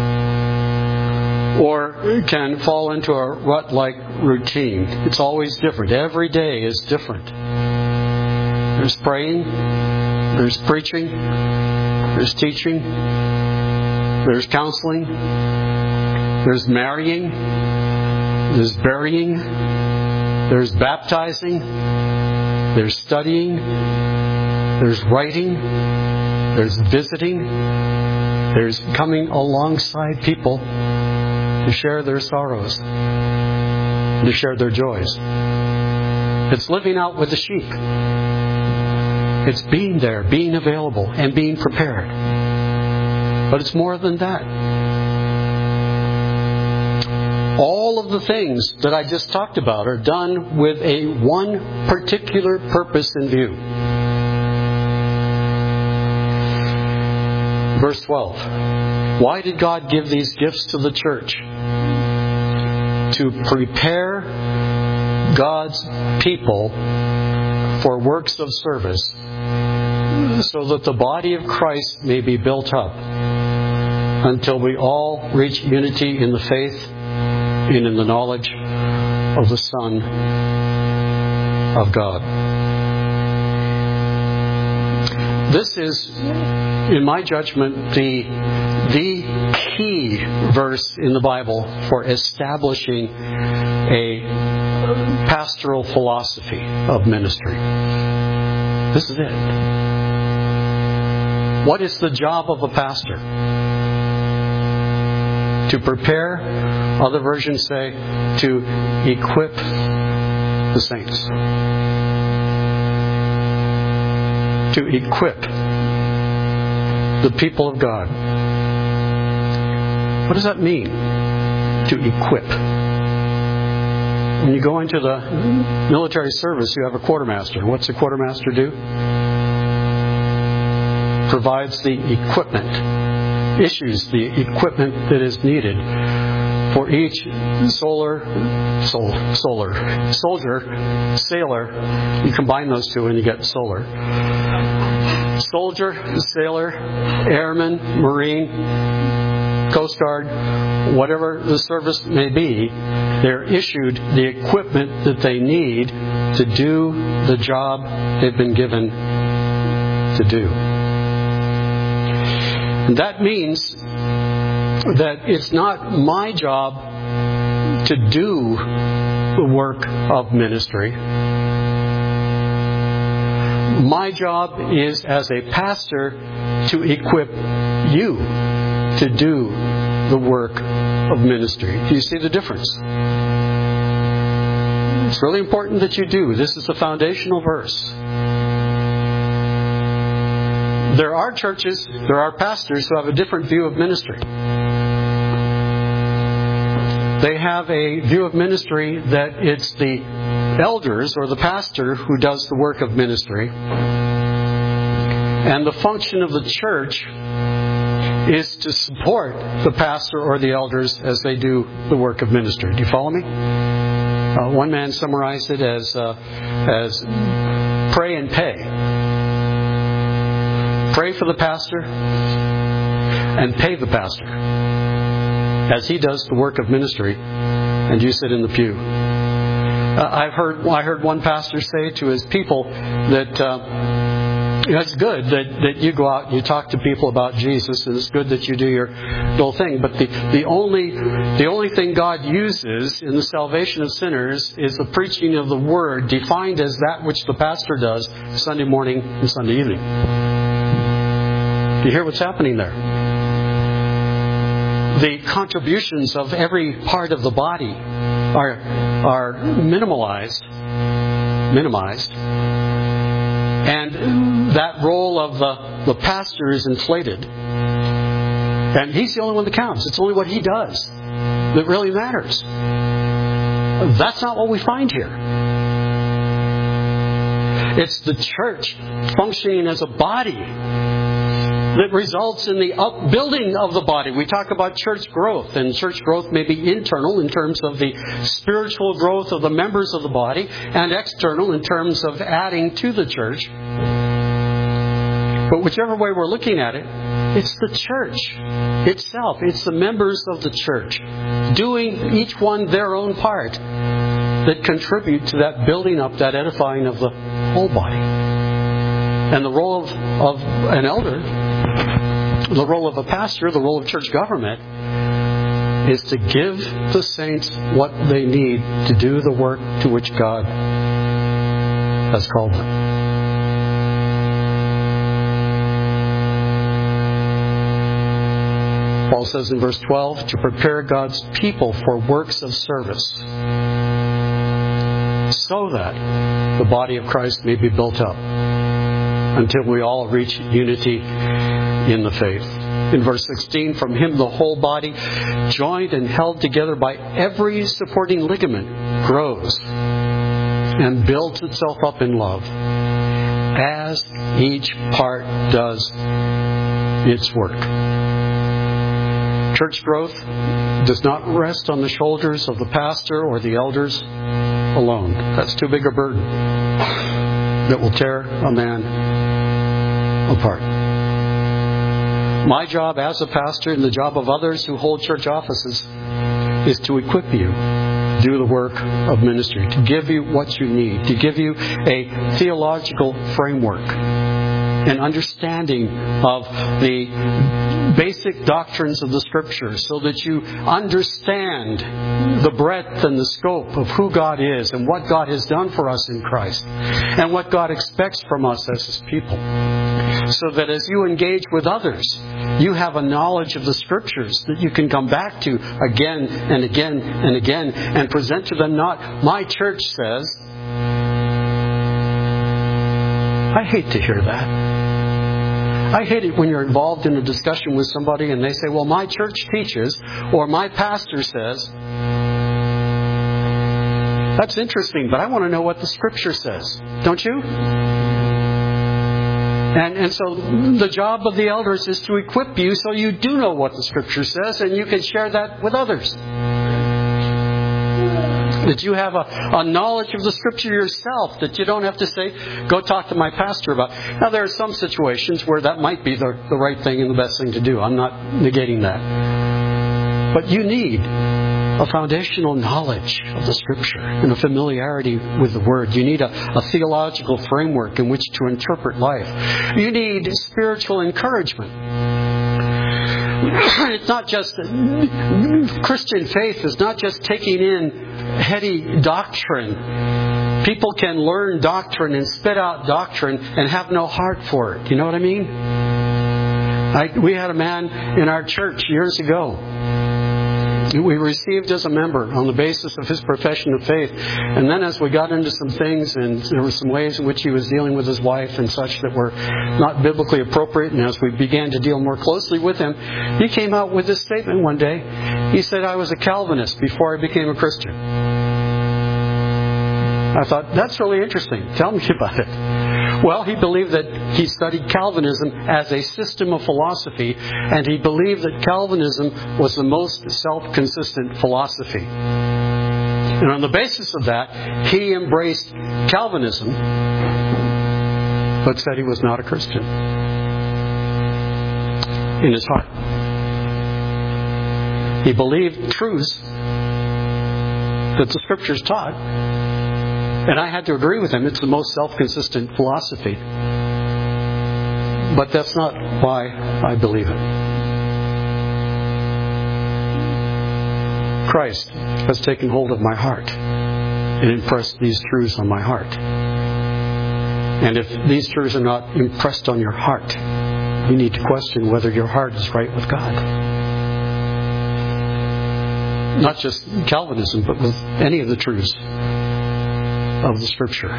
or can fall into a rut-like routine. It's always different. Every day is different. There's praying, there's preaching, there's teaching, there's counseling, there's marrying, there's burying, there's baptizing, there's studying, there's writing, there's visiting, there's coming alongside people to share their sorrows, to share their joys. It's living out with the sheep. It's being there, being available, and being prepared. But it's more than that. All of the things that I just talked about are done with a one particular purpose in view. Verse twelve. Why did God give these gifts to the church? To prepare God's people for works of service, so that the body of Christ may be built up until we all reach unity in the faith and in the knowledge of the Son of God. This is, in my judgment, the, the key verse in the Bible for establishing a pastoral philosophy of ministry. This is it. What is the job of a pastor? To prepare, other versions say, to equip the saints. To equip the people of God. What does that mean? To equip. When you go into the military service, you have a quartermaster. What's the quartermaster do? Provides the equipment, issues the equipment that is needed for each solar, sol, solar, soldier, sailor. You combine those two and you get solar. Soldier, sailor, airman, Marine, Coast Guard, whatever the service may be, they're issued the equipment that they need to do the job they've been given to do. And that means that it's not my job to do the work of ministry. My job is, as a pastor, to equip you to do the work of ministry. Do you see the difference? It's really important that you do. This is the foundational verse. There are churches, there are pastors who have a different view of ministry. They have a view of ministry that it's the elders or the pastor who does the work of ministry. And the function of the church is to support the pastor or the elders as they do the work of ministry. Do you follow me? Uh, one man summarized it as uh, as pray and pay. Pray for the pastor and pay the pastor as he does the work of ministry, and you sit in the pew. Uh, I've heard I heard one pastor say to his people that uh, you know, it's good that, that you go out and you talk to people about Jesus, and it's good that you do your little thing. But the, the only the only thing God uses in the salvation of sinners is the preaching of the Word, defined as that which the pastor does Sunday morning and Sunday evening. Do you hear what's happening there? The contributions of every part of the body are are minimalized, minimized, and that role of the, the pastor is inflated. And he's the only one that counts. It's only what he does that really matters. That's not what we find here. It's the church functioning as a body that results in the upbuilding of the body. We talk about church growth, and church growth may be internal in terms of the spiritual growth of the members of the body, and external in terms of adding to the church. But whichever way we're looking at it, it's the church itself. It's the members of the church doing each one their own part that contribute to that building up, that edifying of the whole body. And the role of, of an elder, the role of a pastor, the role of church government, is to give the saints what they need to do the work to which God has called them. Paul says in verse twelve, to prepare God's people for works of service, so that the body of Christ may be built up until we all reach unity in the faith. In verse sixteen, from Him the whole body, joined and held together by every supporting ligament, grows and builds itself up in love, as each part does its work. Church growth does not rest on the shoulders of the pastor or the elders alone. That's too big a burden that will tear a man apart. My job as a pastor and the job of others who hold church offices is to equip you to do the work of ministry, to give you what you need, to give you a theological framework, an understanding of the basic doctrines of the Scriptures, so that you understand the breadth and the scope of who God is and what God has done for us in Christ and what God expects from us as His people. So that as you engage with others, you have a knowledge of the Scriptures that you can come back to again and again and again and present to them, not, my church says. I hate to hear that. I hate it when you're involved in a discussion with somebody and they say, well, my church teaches, or my pastor says. That's interesting, but I want to know what the Scripture says. Don't you? And, and so the job of the elders is to equip you so you do know what the Scripture says and you can share that with others. That you have a, a knowledge of the Scripture yourself, that you don't have to say, go talk to my pastor about. Now, there are some situations where that might be the, the right thing and the best thing to do. I'm not negating that. But you need a foundational knowledge of the Scripture and a familiarity with the Word. You need a, a theological framework in which to interpret life. You need spiritual encouragement. It's not just, Christian faith is not just taking in heady doctrine. People can learn doctrine and spit out doctrine and have no heart for it. You know what I mean? I, we had a man in our church years ago we received as a member on the basis of his profession of faith. And then as we got into some things, and there were some ways in which he was dealing with his wife and such that were not biblically appropriate, and as we began to deal more closely with him, he came out with this statement one day. He said, "I was a Calvinist before I became a Christian." I thought, that's really interesting. Tell me about it. Well, he believed that he studied Calvinism as a system of philosophy, and he believed that Calvinism was the most self-consistent philosophy. And on the basis of that, he embraced Calvinism, but said he was not a Christian in his heart. He believed truths that the Scriptures taught, and I had to agree with him. It's the most self-consistent philosophy. But that's not why I believe it. Christ has taken hold of my heart and impressed these truths on my heart. And if these truths are not impressed on your heart, you need to question whether your heart is right with God. Not just Calvinism, but with any of the truths of the Scripture.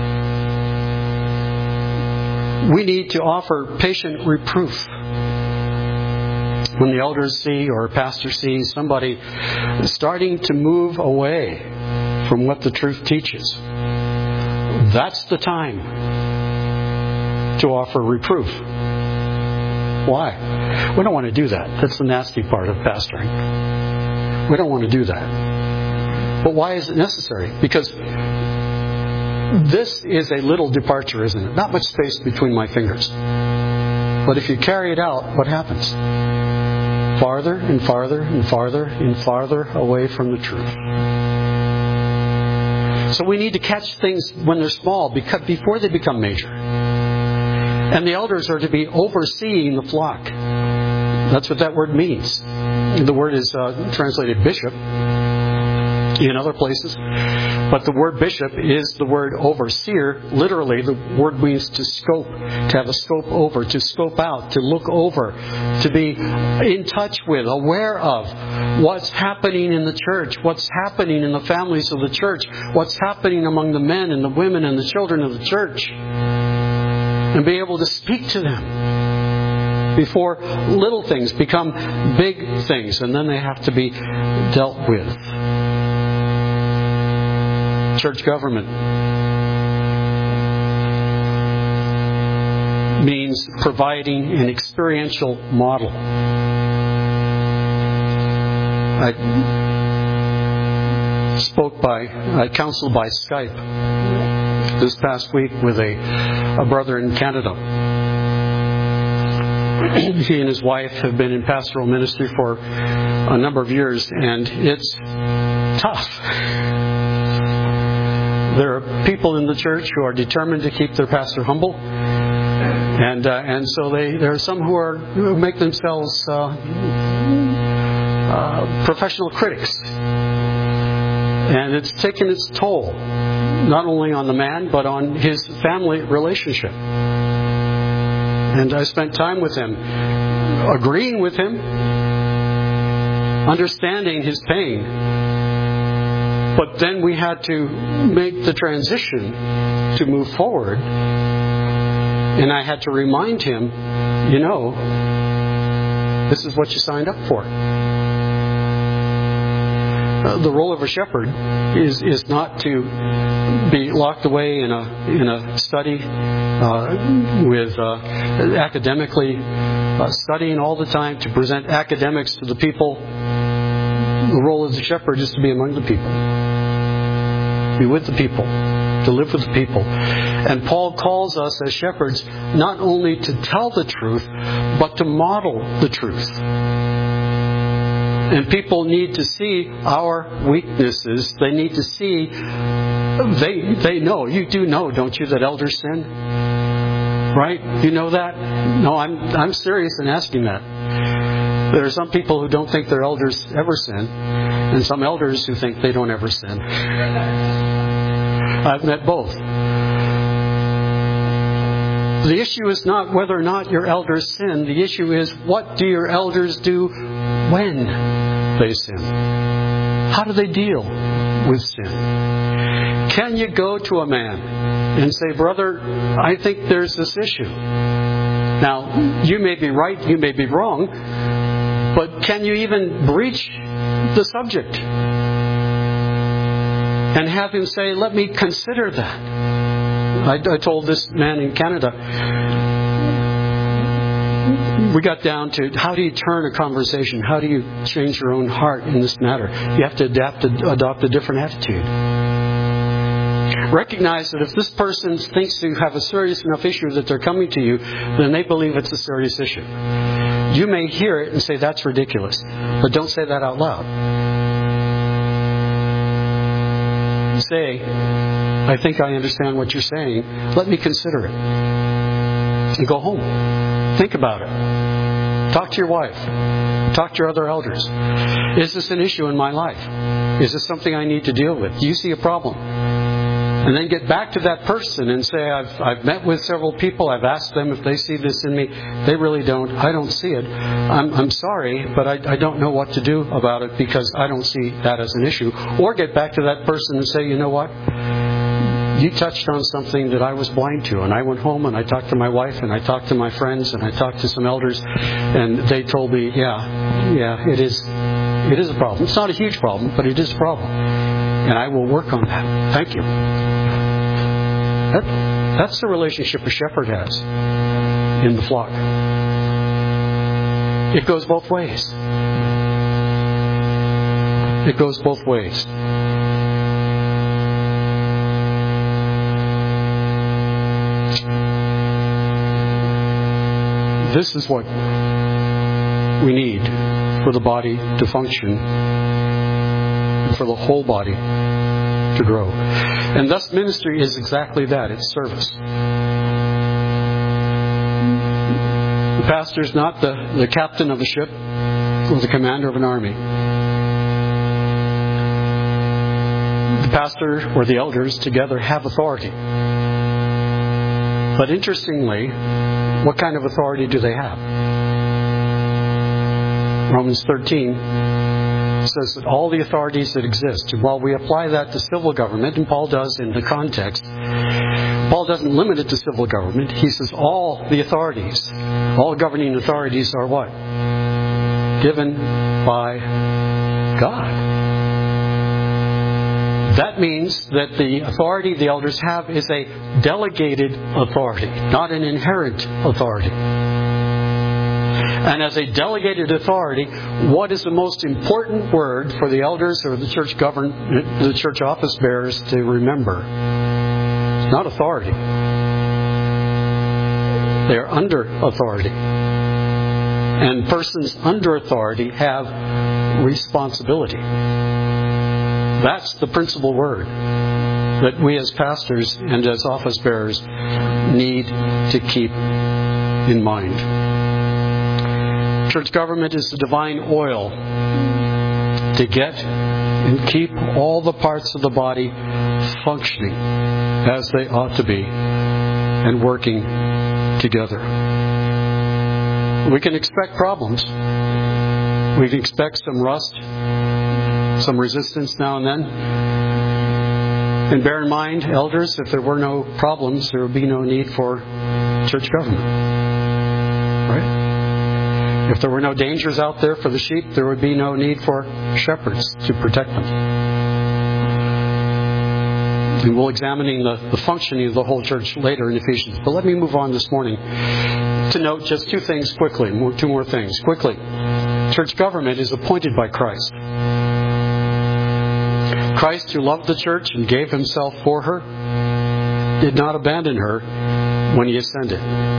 We need to offer patient reproof. When the elders see or a pastor sees somebody starting to move away from what the truth teaches, that's the time to offer reproof. Why? We don't want to do that. That's the nasty part of pastoring. We don't want to do that. But why is it necessary? Because this is a little departure, isn't it? Not much space between my fingers. But if you carry it out, what happens? Farther and farther and farther and farther away from the truth. So we need to catch things when they're small, because before they become major. And the elders are to be overseeing the flock. That's what that word means. The word is uh, translated bishop in other places. But the word bishop is the word overseer. Literally, the word means to scope, to have a scope over, to scope out, to look over, to be in touch with, aware of what's happening in the church, what's happening in the families of the church, what's happening among the men and the women and the children of the church, and be able to speak to them before little things become big things, and then they have to be dealt with. Church government means providing an experiential model. I spoke by, I counseled by Skype this past week with a, a brother in Canada. He and his wife have been in pastoral ministry for a number of years, and it's tough. There are people in the church who are determined to keep their pastor humble, and uh, and so they there are some who are who make themselves uh, uh, professional critics, and it's taken its toll not only on the man but on his family relationship. And I spent time with him, agreeing with him, understanding his pain. But then we had to make the transition to move forward. And I had to remind him, you know, this is what you signed up for. Uh, the role of a shepherd is is not to be locked away in a in a study uh, with uh, academically uh, studying all the time to present academics to the people. The role of the shepherd is to be among the people, be with the people, to live with the people. And Paul calls us as shepherds not only to tell the truth, but to model the truth. And people need to see our weaknesses. They need to see, they they know, you do know, don't you, that elders sin? Right? You know that? No, I'm I'm serious in asking that. There are some people who don't think their elders ever sin, and some elders who think they don't ever sin. I've met both. The issue is not whether or not your elders sin. The issue is, what do your elders do when? they sin? How do they deal with sin? Can you go to a man and say, brother, I think there's this issue. Now, you may be right, you may be wrong, but can you even breach the subject? And have him say, let me consider that. I, I told this man in Canada, we got down to how do you turn a conversation? How do you change your own heart in this matter? You have to adapt to adopt a different attitude. Recognize that if this person thinks you have a serious enough issue that they're coming to you, then they believe it's a serious issue. You may hear it and say, that's ridiculous. But don't say that out loud. Say, I think I understand what you're saying. Let me consider it. And go home. Think about it. Talk to your wife. Talk to your other elders. Is this an issue in my life? Is this something I need to deal with? Do you see a problem? And then get back to that person and say, I've, I've met with several people. I've asked them if they see this in me. They really don't. I don't see it. I'm, I'm sorry, but I, I don't know what to do about it because I don't see that as an issue. Or get back to that person and say, you know what? You touched on something that I was blind to. And I went home and I talked to my wife and I talked to my friends and I talked to some elders. And they told me, yeah, yeah, it is, it is a problem. It's not a huge problem, but it is a problem. And I will work on that. Thank you. That, that's the relationship a shepherd has in the flock. It goes both ways. It goes both ways. This is what we need for the body to function and for the whole body to grow. And thus ministry is exactly that. It's service. The pastor is not the, the captain of a ship or the commander of an army. The pastor or the elders together have authority. But interestingly, what kind of authority do they have? Romans thirteen says that all the authorities that exist, and while we apply that to civil government, and Paul does in the context, Paul doesn't limit it to civil government. He says all the authorities, all governing authorities are what? Given by God. That means that the authority the elders have is a delegated authority, not an inherent authority. And as a delegated authority, what is the most important word for the elders or the church govern, the church office bearers to remember? It's not authority. They are under authority. And persons under authority have responsibility. That's the principal word that we as pastors and as office bearers need to keep in mind. Church government is the divine oil to get and keep all the parts of the body functioning as they ought to be and working together. We can expect problems. We can expect some rust, some resistance now and then. And bear in mind, elders, if there were no problems, there would be no need for church government. Right? If there were no dangers out there for the sheep, there would be no need for shepherds to protect them. And we'll examine the, the functioning of the whole church later in Ephesians. But let me move on this morning to note just two things quickly, two more things. Quickly, church government is appointed by Christ. Christ, who loved the church and gave himself for her, did not abandon her when he ascended.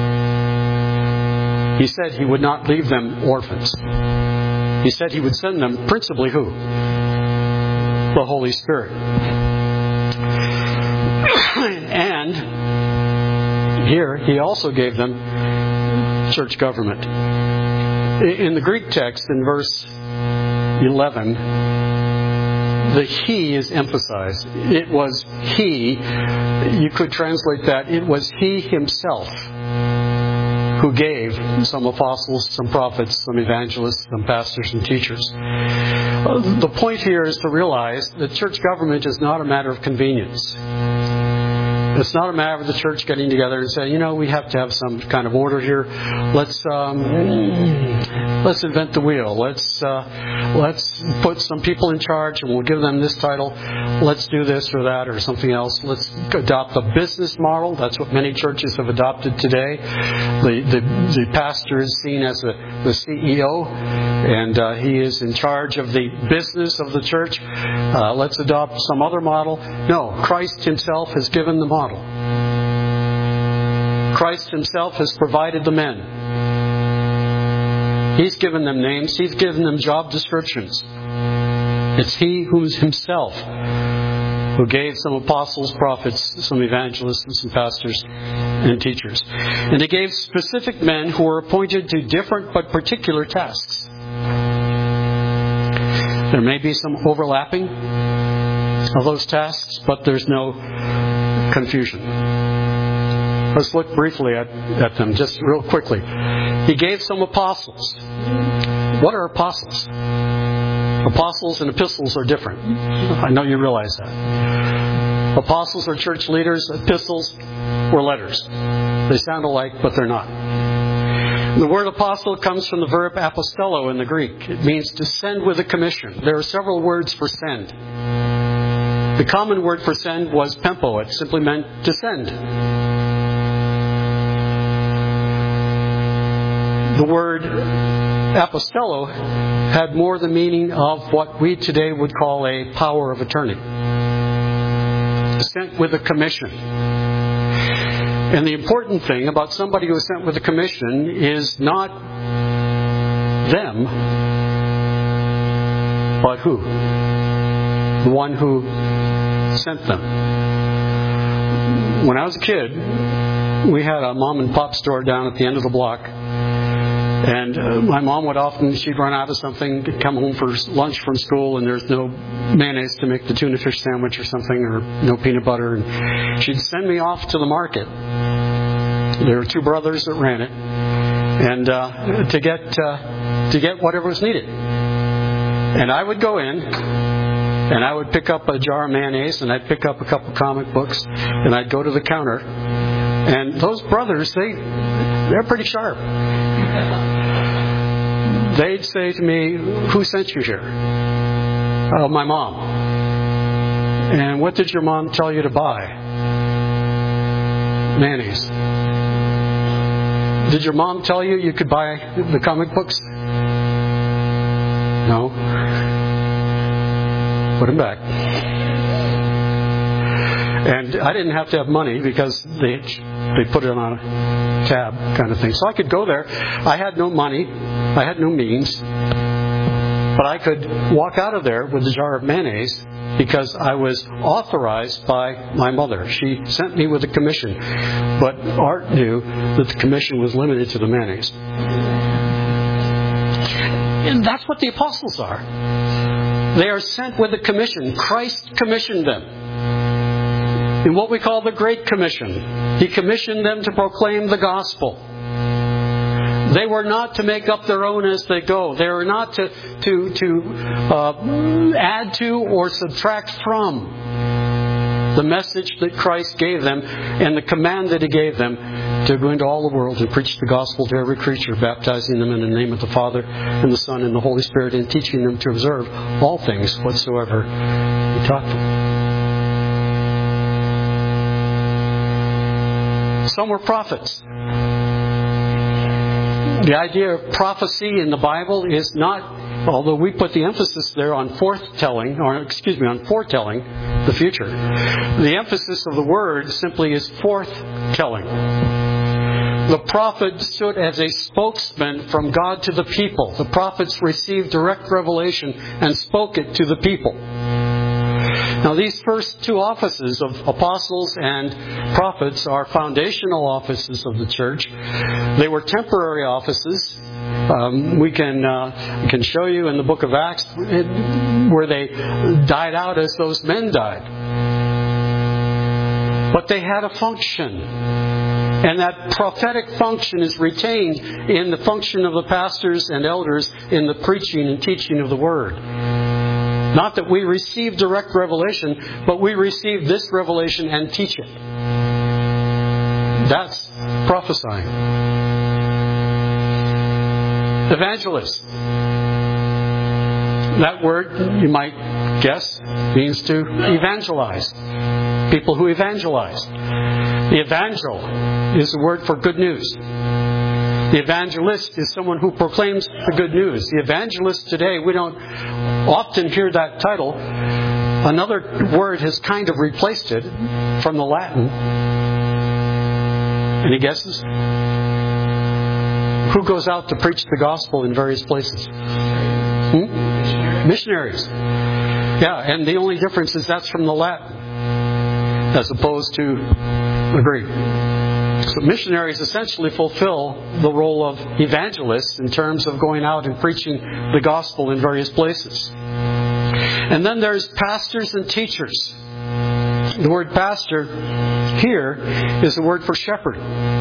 He said he would not leave them orphans. He said he would send them principally who? The Holy Spirit. And here he also gave them church government. In the Greek text, in verse eleven, the he is emphasized. It was he, you could translate that, it was he himself who gave gave some apostles, some prophets, some evangelists, some pastors and teachers. The point here is to realize that church government is not a matter of convenience. It's not a matter of the church getting together and saying, you know, we have to have some kind of order here. Let's um, let's invent the wheel. Let's uh, let's put some people in charge and we'll give them this title. Let's do this or that or something else. Let's adopt a business model. That's what many churches have adopted today. The the, the pastor is seen as a, the C E O, and uh, he is in charge of the business of the church. Uh, let's adopt some other model. No, Christ Himself has given the model. Christ Himself has provided the men. He's given them names. He's given them job descriptions. It's He who's Himself who gave some apostles, prophets, some evangelists, and some pastors and teachers. And He gave specific men who were appointed to different but particular tasks. There may be some overlapping of those tasks, but there's no confusion. Let's look briefly at, at them, just real quickly. He gave some apostles. What are apostles? Apostles and epistles are different. I know you realize that. Apostles are church leaders. Epistles were letters. They sound alike, but they're not. The word apostle comes from the verb apostello in the Greek. It means to send with a commission. There are several words for send. The common word for send was pempo. It simply meant to send. The word apostello had more the meaning of what we today would call a power of attorney. Sent with a commission. And the important thing about somebody who is sent with a commission is not them, but who? The one who sent them. When I was a kid, we had a mom and pop store down at the end of the block. And uh, my mom would often, she'd run out of something, come home for lunch from school, and there's no mayonnaise to make the tuna fish sandwich or something, or no peanut butter. And she'd send me off to the market. There were two brothers that ran it, and uh, to get uh, to get whatever was needed. And I would go in, and I would pick up a jar of mayonnaise, and I'd pick up a couple comic books, and I'd go to the counter. And those brothers, they they're pretty sharp. They'd say to me, "Who sent you here?" "Oh, my mom." "And what did your mom tell you to buy?" "Mayonnaise." "Did your mom tell you you could buy the comic books?" "No." "Put them back." And I didn't have to have money because they they put it on a tab kind of thing. So I could go there. I had no money. I had no means. But I could walk out of there with a jar of mayonnaise because I was authorized by my mother. She sent me with a commission. But Art knew that the commission was limited to the mayonnaise. And that's what the apostles are. They are sent with a commission. Christ commissioned them. In what we call the Great Commission. He commissioned them to proclaim the gospel. They were not to make up their own as they go. They were not to, to, to uh, add to or subtract from the message that Christ gave them and the command that He gave them to go into all the world and preach the gospel to every creature, baptizing them in the name of the Father and the Son and the Holy Spirit, and teaching them to observe all things whatsoever He taught them. Some were prophets. The idea of prophecy in the Bible is not, although we put the emphasis there on forthtelling, or excuse me, on foretelling the future. The emphasis of the word simply is forthtelling. The prophet stood as a spokesman from God to the people. The prophets received direct revelation and spoke it to the people. Now, these first two offices of apostles and prophets are foundational offices of the church. They were temporary offices. Um, we can uh, can show you in the book of Acts where they died out as those men died. But they had a function. And that prophetic function is retained in the function of the pastors and elders in the preaching and teaching of the Word. Not that we receive direct revelation, but we receive this revelation and teach it. That's prophesying. Evangelist. That word, you might guess, means to evangelize. People who evangelize. The evangel is the word for good news. The evangelist is someone who proclaims the good news. The evangelist today, we don't often hear that title. Another word has kind of replaced it from the Latin. Any guesses? Who goes out to preach the gospel in various places? Hmm? Missionaries. Yeah, and the only difference is that's from the Latin as opposed to the Greek. So missionaries essentially fulfill the role of evangelists in terms of going out and preaching the gospel in various places. And then there's pastors and teachers. The word pastor here is the word for shepherd.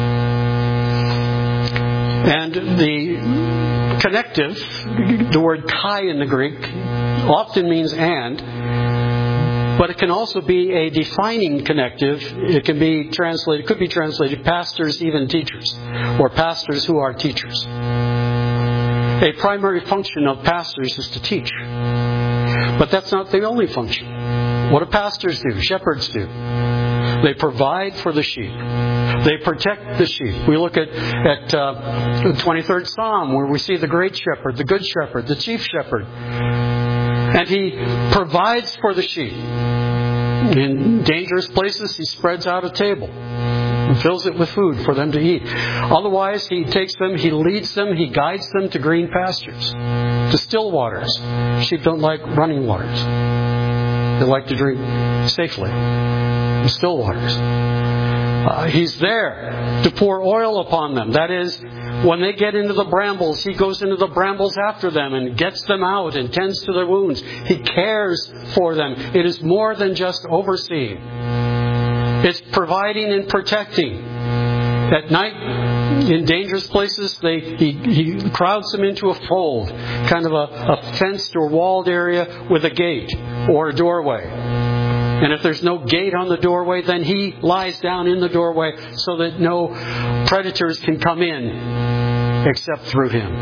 And the connective, the word kai in the Greek, often means and, but it can also be a defining connective. It can be translated, could be translated pastors, even teachers, or pastors who are teachers. A primary function of pastors is to teach. But that's not the only function. What do pastors do? Shepherds do. They provide for the sheep. They protect the sheep. We look at, at uh, the twenty-third Psalm where we see the great shepherd, the good shepherd, the chief shepherd. And he provides for the sheep. In dangerous places, he spreads out a table and fills it with food for them to eat. Otherwise, he takes them, he leads them, he guides them to green pastures, to still waters. Sheep don't like running waters. They like to drink safely in still waters. Uh, he's there to pour oil upon them. That is, when they get into the brambles, he goes into the brambles after them and gets them out and tends to their wounds. He cares for them. It is more than just overseeing. It's providing and protecting. At night, in dangerous places, they, he, he crowds them into a fold, kind of a, a fenced or walled area with a gate or a doorway. And if there's no gate on the doorway, then he lies down in the doorway so that no predators can come in except through him.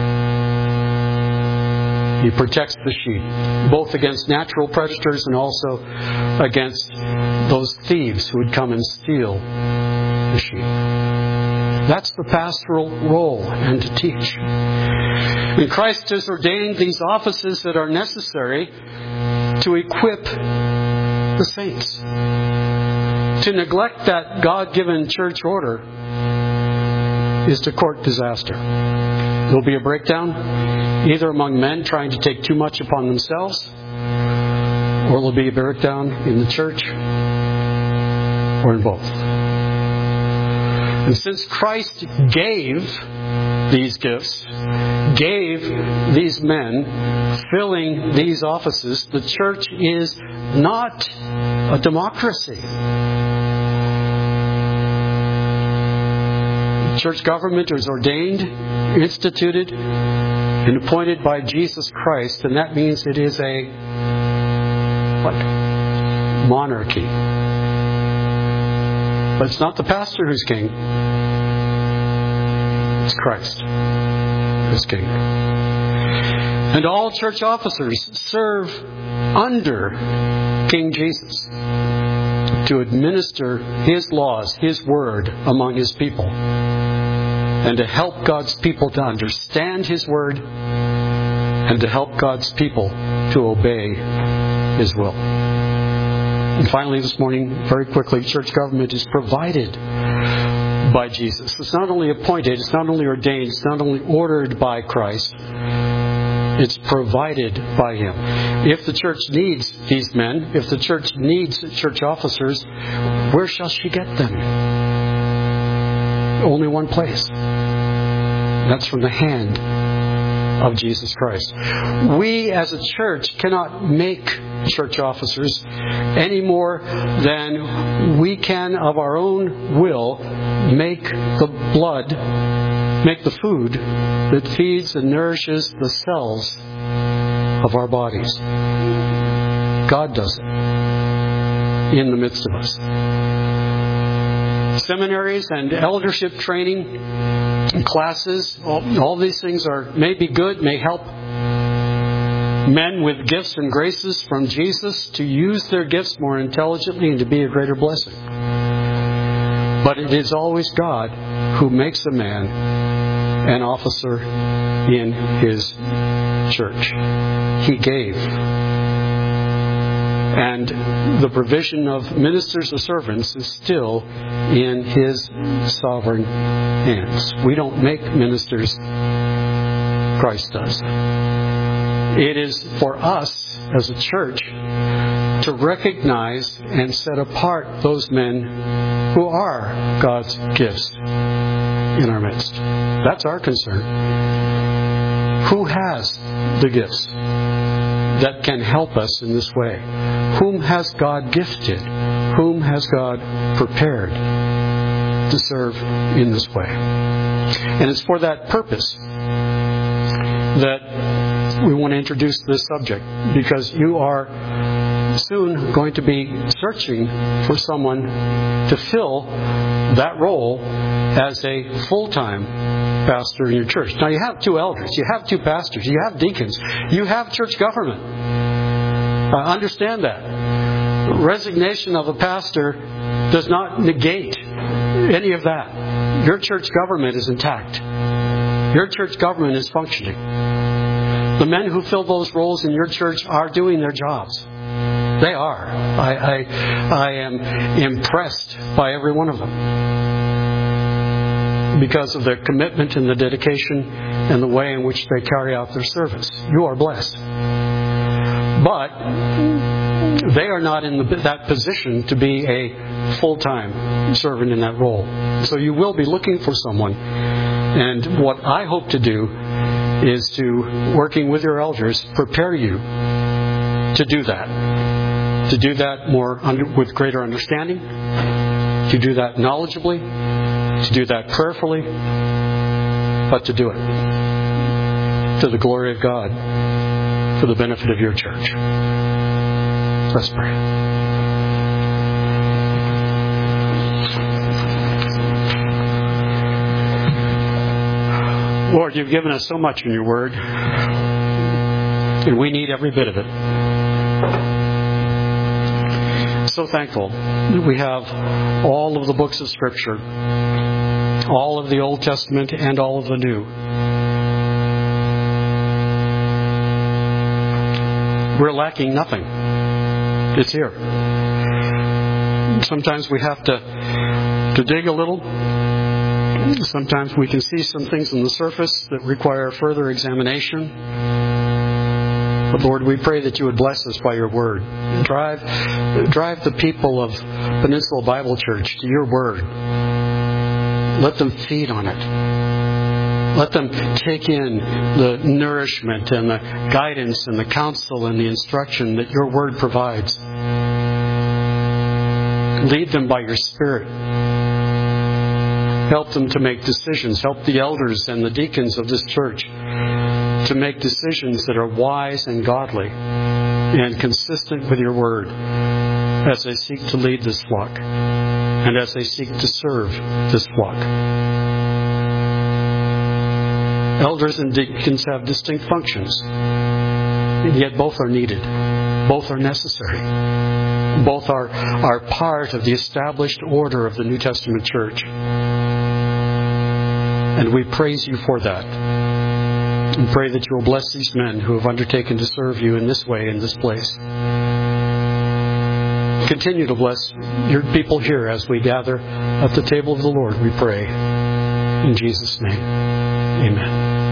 He protects the sheep, both against natural predators and also against those thieves who would come and steal the sheep. That's the pastoral role, and to teach. And Christ has ordained these offices that are necessary to equip the saints. To neglect that God-given church order is to court disaster. There'll be a breakdown, either among men trying to take too much upon themselves, or there'll be a breakdown in the church, or in both. And since Christ gave these gifts, gave these men filling these offices, the church is not a democracy. Church government is ordained, instituted, and appointed by Jesus Christ, and that means it is a what? Monarchy. But it's not the pastor who's king. It's Christ who's king. And all church officers serve under King Jesus to administer His laws, His word among His people, and to help God's people to understand His word, and to help God's people to obey His will. And finally this morning, very quickly, church government is provided by Jesus. It's not only appointed, it's not only ordained, it's not only ordered by Christ, it's provided by Him. If the church needs these men, if the church needs church officers, where shall she get them? Only one place. That's from the hand of Jesus Christ. We as a church cannot make church officers any more than we can of our own will make the blood, make the food that feeds and nourishes the cells of our bodies. God does it in the midst of us. Seminaries and eldership training classes, all, all these things are may be good, may help men with gifts and graces from Jesus to use their gifts more intelligently and to be a greater blessing. But it is always God who makes a man an officer in His church. He gave. And the provision of ministers or servants is still in His sovereign hands. We don't make ministers. Christ does. It is for us as a church to recognize and set apart those men who are God's gifts in our midst. That's our concern. Who has the gifts that can help us in this way? Whom has God gifted? Whom has God prepared to serve in this way? And it's for that purpose that we want to introduce this subject, because you are soon going to be searching for someone to fill that role as a full-time pastor in your church. Now, you have two elders, you have two pastors, you have deacons, you have church government. Uh, understand that. Resignation of a pastor does not negate any of that. Your church government is intact. Your church government is functioning. The men who fill those roles in your church are doing their jobs. They are. I, I, I am impressed by every one of them because of their commitment and the dedication and the way in which they carry out their service. You are blessed. But they are not in the, that position to be a full-time servant in that role. So you will be looking for someone. And what I hope to do is to, working with your elders, prepare you to do that. To do that more under, with greater understanding. To do that knowledgeably. To do that prayerfully. But to do it to the glory of God, for the benefit of your church. Let's pray. Lord, you've given us so much in your word, and we need every bit of it. So thankful that we have all of the books of Scripture, all of the Old Testament and all of the New. We're lacking nothing. It's here. Sometimes we have to, to dig a little. Sometimes we can see some things on the surface that require further examination. But Lord, we pray that you would bless us by your word. Drive, drive the people of Peninsula Bible Church to your word. Let them feed on it. Let them take in the nourishment and the guidance and the counsel and the instruction that your word provides. Lead them by your Spirit. Help them to make decisions. Help the elders and the deacons of this church to make decisions that are wise and godly and consistent with your word as they seek to lead this flock and as they seek to serve this flock. Elders and deacons have distinct functions, and yet both are needed. Both are necessary. Both are, are part of the established order of the New Testament church. And we praise you for that. And pray that you will bless these men who have undertaken to serve you in this way, in this place. Continue to bless your people here as we gather at the table of the Lord, we pray. In Jesus' name, amen.